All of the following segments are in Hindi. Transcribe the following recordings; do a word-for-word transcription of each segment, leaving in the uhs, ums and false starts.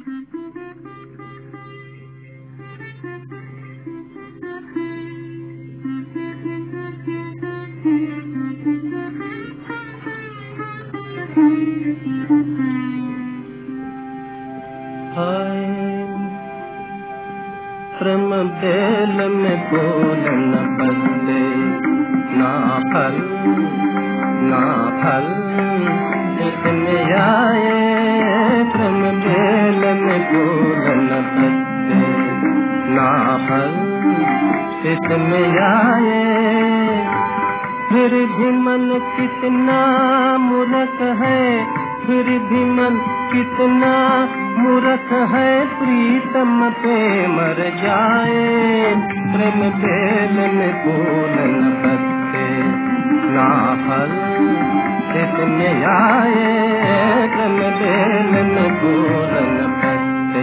प्रेम बेल में बोल न बदले, ना फल ना फल इसमें आए। प्रेम बेल में बोल न बदले, ना फल इसमें आए। फिर भी मन कितना मूर्ख है, फिर भी मन कितना मूर्ख है, प्रीतम पे मर जाए। प्रेम बेल में फूल न बरसे, ना फल इसमें आए। प्रेम बेल में फूल न बरसे।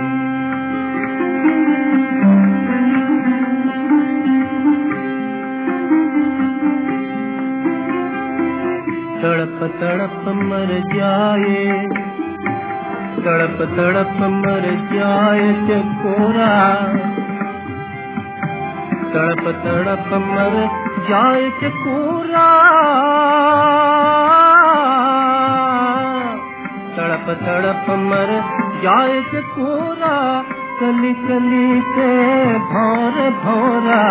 तड़प तड़प मर जाए, तड़प तड़प मर जाए चकोरा, तड़प तड़प मर जाए चकोरा। तड़प तड़प मर जाए चकोरा, कली कली के भौर भौरा।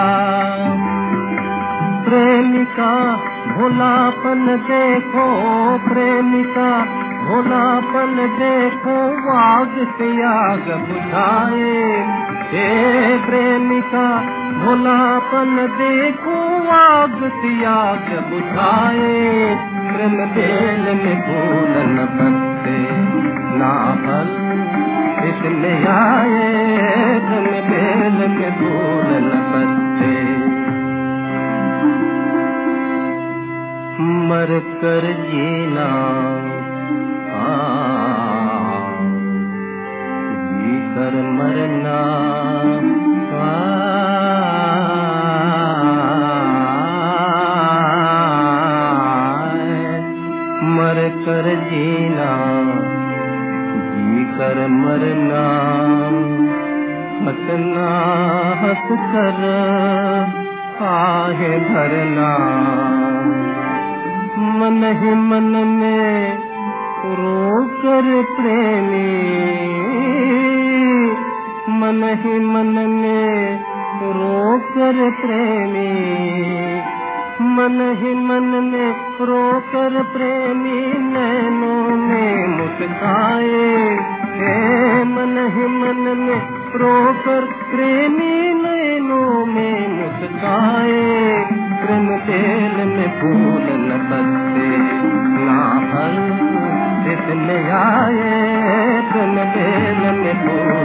प्रेमिका भोलापन देखो, प्रेमिका भोलापन देखो, आग से आग बुझाए। हे प्रेमिका भोलापन देखो, आग से आग बुझाए। प्रेम बेल में फूल न बरसे, ना फल इसमें आए। प्रेम बेल में फूल न बरसे। मर कर जीना जी कर मरना, मर कर जीना जी कर मरना। हंसना हंस कर आहे भरना, मन ही मन में रोकर प्रेमी, मन ही मन में रोकर प्रेमी, मन ही मन में रोकर प्रेमी नैनों में मुस्काए। मन ही मन में रोकर प्रेमी नैनों में मुस्काए। प्रेम बेल में फूल न बरसे, ना फल इसमें आए। प्रेम बेल में फूल